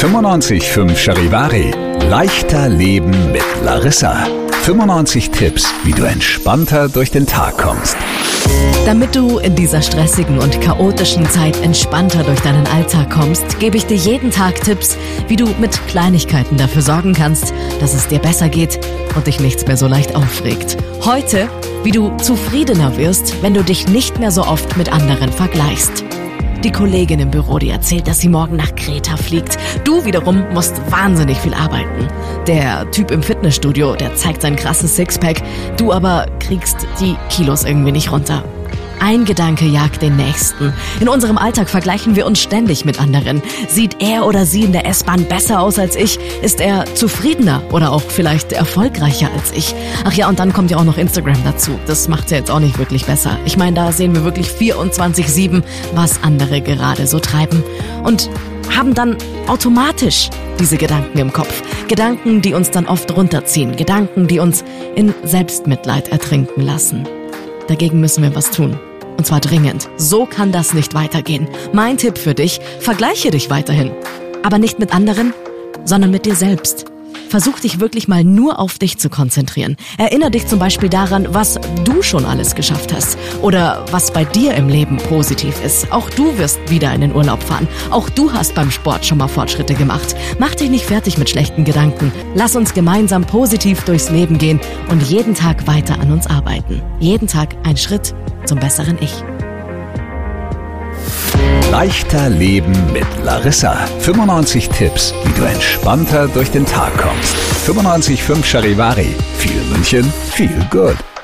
95.5 Charivari. Leichter Leben mit Larissa. 95 Tipps, wie du entspannter durch den Tag kommst. Damit du in dieser stressigen und chaotischen Zeit entspannter durch deinen Alltag kommst, gebe ich dir jeden Tag Tipps, wie du mit Kleinigkeiten dafür sorgen kannst, dass es dir besser geht und dich nichts mehr so leicht aufregt. Heute, wie du zufriedener wirst, wenn du dich nicht mehr so oft mit anderen vergleichst. Die Kollegin im Büro, die erzählt, dass sie morgen nach Kreta fliegt. Du wiederum musst wahnsinnig viel arbeiten. Der Typ im Fitnessstudio, der zeigt sein krasses Sixpack. Du aber kriegst die Kilos irgendwie nicht runter. Ein Gedanke jagt den nächsten. In unserem Alltag vergleichen wir uns ständig mit anderen. Sieht er oder sie in der S-Bahn besser aus als ich? Ist er zufriedener oder auch vielleicht erfolgreicher als ich? Ach ja, und dann kommt ja auch noch Instagram dazu. Das macht's ja jetzt auch nicht wirklich besser. Ich meine, da sehen wir wirklich 24/7, was andere gerade so treiben. Und haben dann automatisch diese Gedanken im Kopf. Gedanken, die uns dann oft runterziehen. Gedanken, die uns in Selbstmitleid ertrinken lassen. Dagegen müssen wir was tun. Und zwar dringend. So kann das nicht weitergehen. Mein Tipp für dich: Vergleiche dich weiterhin. Aber nicht mit anderen, sondern mit dir selbst. Versuch dich wirklich mal nur auf dich zu konzentrieren. Erinnere dich zum Beispiel daran, was du schon alles geschafft hast. Oder was bei dir im Leben positiv ist. Auch du wirst wieder in den Urlaub fahren. Auch du hast beim Sport schon mal Fortschritte gemacht. Mach dich nicht fertig mit schlechten Gedanken. Lass uns gemeinsam positiv durchs Leben gehen und jeden Tag weiter an uns arbeiten. Jeden Tag ein Schritt zum besseren Ich. Leichter Leben mit Larissa. 95 Tipps, wie du entspannter durch den Tag kommst. 95.5 Charivari. Viel München, viel Good.